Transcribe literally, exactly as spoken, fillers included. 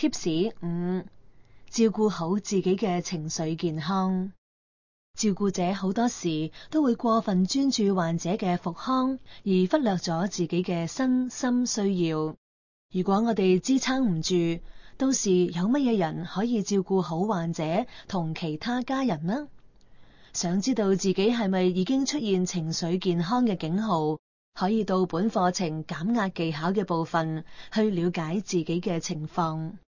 貼士五：照顧好自己嘅情緒健康。照顧者好多時都會過分專注患者嘅復康，而忽略咗自己嘅身心需要。如果我哋支撐唔住，到時有乜嘢人可以照顧好患者同其他家人呢？想知道自己係咪已經出現情緒健康嘅警號，可以到本課程減壓技巧嘅部分去了解自己嘅情況。